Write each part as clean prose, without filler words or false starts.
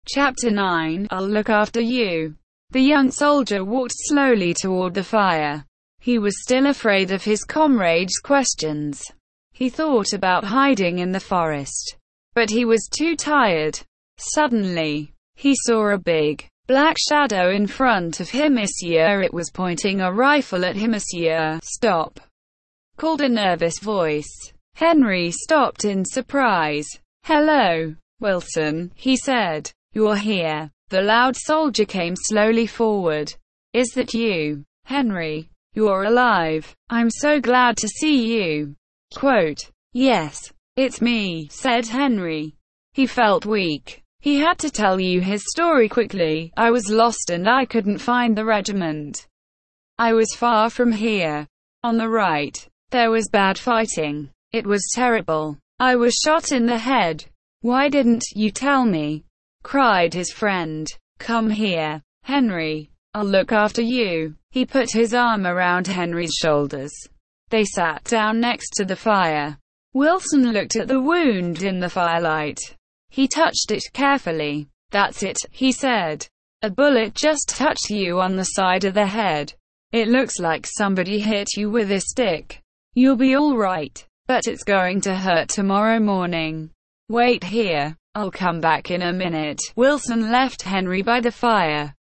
Chapter 9, I'll look after you. The young soldier walked slowly toward the fire. He was still afraid of his comrades' questions. He thought about hiding in the forest, but he was too tired. Suddenly, he saw a big, black shadow in front of him. Monsieur, it was pointing a rifle at him. Monsieur, stop, called a nervous voice. Henry stopped in surprise. Hello, Wilson, he said. You're here. The loud soldier came slowly forward. Is that you, Henry? You're alive. I'm so glad to see you. Quote, yes, it's me, said Henry. He felt weak. He had to tell you his story quickly. I was lost and I couldn't find the regiment. I was far from here. On the right. There was bad fighting. It was terrible. I was shot in the head. Why didn't you tell me? Cried his friend. Come here, Henry. I'll look after you. He put his arm around Henry's shoulders. They sat down next to the fire. Wilson looked at the wound in the firelight. He touched it carefully. That's it, he said. A bullet just touched you on the side of the head. It looks like somebody hit you with a stick. You'll be all right, but it's going to hurt tomorrow morning. Wait here. I'll come back in a minute. Wilson left Henry by the fire.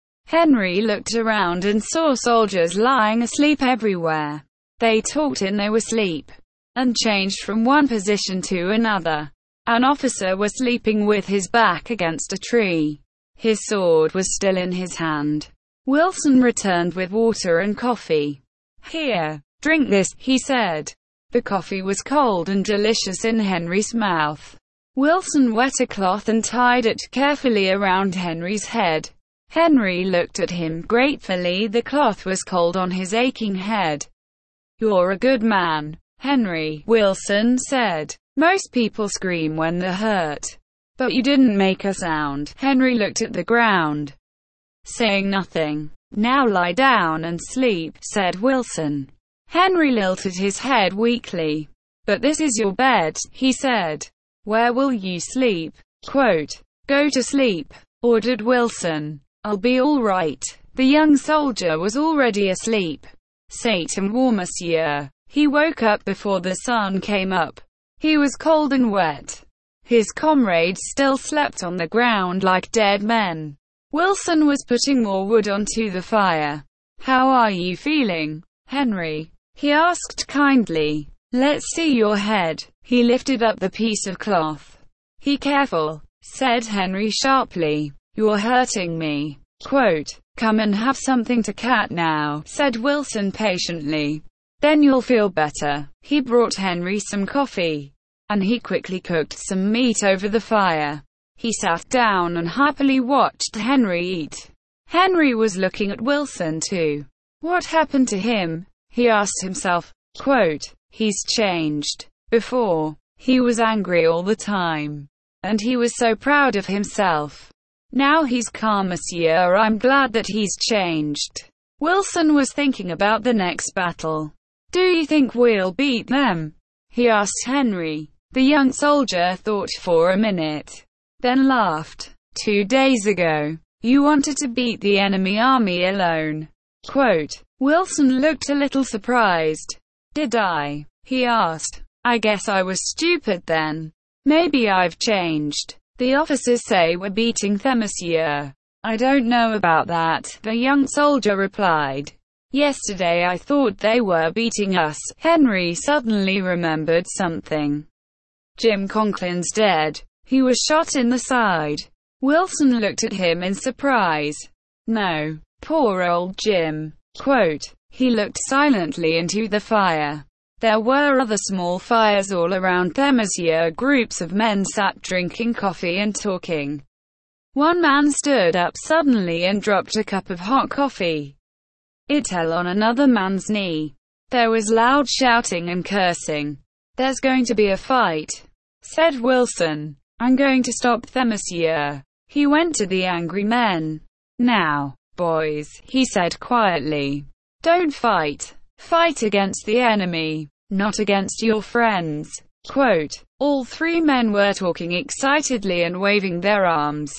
Henry looked around and saw soldiers lying asleep everywhere. They talked in their sleep and changed from one position to another. An officer was sleeping with his back against a tree. His sword was still in his hand. Wilson returned with water and coffee. Here, drink this, he said. The coffee was cold and delicious in Henry's mouth. Wilson wet a cloth and tied it carefully around Henry's head. Henry looked at him gratefully. The cloth was cold on his aching head. You're a good man, Henry, Wilson said. Most people scream when they're hurt. But you didn't make a sound. Henry looked at the ground, saying nothing. Now lie down and sleep, said Wilson. Henry tilted his head weakly. But this is your bed, he said. Where will you sleep? Quote, go to sleep, ordered Wilson. I'll be all right. The young soldier was already asleep. C'est moi, monsieur. He woke up before the sun came up. He was cold and wet. His comrades still slept on the ground like dead men. Wilson was putting more wood onto the fire. How are you feeling, Henry? He asked kindly. Let's see your head. He lifted up the piece of cloth. Be careful, said Henry sharply. You're hurting me. Quote, come and have something to cat now, said Wilson patiently. Then you'll feel better. He brought Henry some coffee, and he quickly cooked some meat over the fire. He sat down and happily watched Henry eat. Henry was looking at Wilson too. What happened to him? He asked himself. Quote, he's changed. Before, he was angry all the time, and he was so proud of himself. Now he's calm, monsieur. I'm glad that he's changed. Wilson was thinking about the next battle. Do you think we'll beat them? He asked Henry. The young soldier thought for a minute, then laughed. 2 days ago, you wanted to beat the enemy army alone. Quote, Wilson looked a little surprised. Did I? He asked. I guess I was stupid then. Maybe I've changed. The officers say we're beating them, monsieur. I don't know about that, the young soldier replied. Yesterday I thought they were beating us. Henry suddenly remembered something. Jim Conklin's dead. He was shot in the side. Wilson looked at him in surprise. No. Poor old Jim. Quote, he looked silently into the fire. There were other small fires all around them, monsieur. Groups of men sat drinking coffee and talking. One man stood up suddenly and dropped a cup of hot coffee. It fell on another man's knee. There was loud shouting and cursing. There's going to be a fight, said Wilson. I'm going to stop them, monsieur. He went to the angry men. Now, boys, he said quietly. Don't fight. Fight against the enemy, not against your friends. Quote, all 3 men were talking excitedly and waving their arms.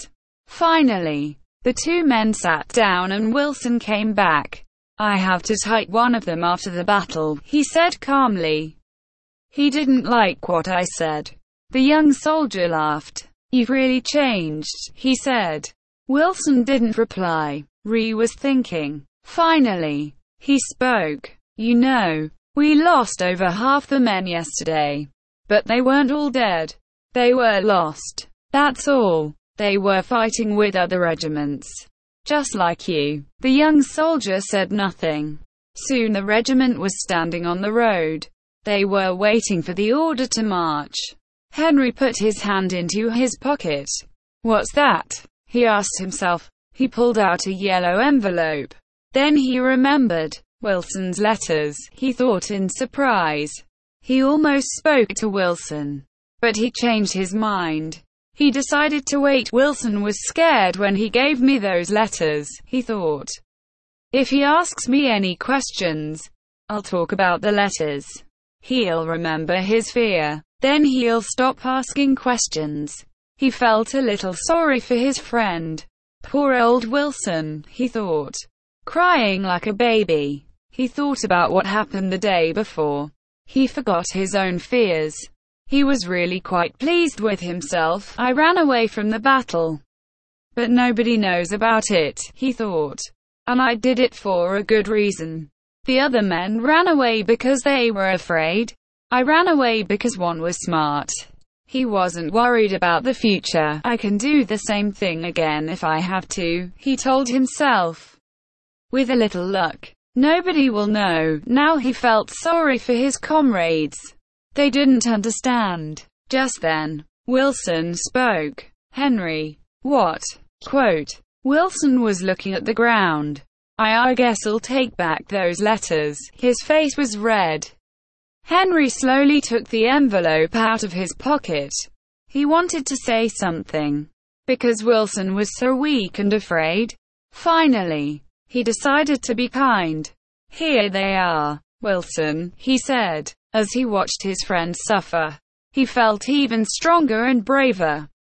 Finally, the two men sat down and Wilson came back. "I have to type one of them after the battle," he said calmly. "He didn't like what I said." The young soldier laughed. "You've really changed," he said. Wilson didn't reply. Ree was thinking. Finally, he spoke. "You know, we lost over half the men yesterday. But they weren't all dead. They were lost. That's all. They were fighting with other regiments. Just like you." The young soldier said nothing. Soon the regiment was standing on the road. They were waiting for the order to march. Henry put his hand into his pocket. "What's that?" he asked himself. He pulled out a yellow envelope. Then he remembered. Wilson's letters, he thought in surprise. He almost spoke to Wilson. But he changed his mind. He decided to wait. "Wilson was scared when he gave me those letters," he thought. "If he asks me any questions, I'll talk about the letters. He'll remember his fear. Then he'll stop asking questions." He felt a little sorry for his friend. "Poor old Wilson," he thought. "Crying like a baby." He thought about what happened the day before. He forgot his own fears. He was really quite pleased with himself. "I ran away from the battle. But nobody knows about it," he thought. "And I did it for a good reason. The other men ran away because they were afraid. I ran away because one was smart. He wasn't worried about the future. I can do the same thing again if I have to," he told himself. "With a little luck, nobody will know." Now he felt sorry for his comrades. They didn't understand. Just then, Wilson spoke. "Henry." "What?" Quote. Wilson was looking at the ground. I guess I'll take back those letters." His face was red. Henry slowly took the envelope out of his pocket. He wanted to say something, because Wilson was so weak and afraid. Finally, he decided to be kind. "Here they are, Wilson," he said. As he watched his friend suffer, he felt even stronger and braver.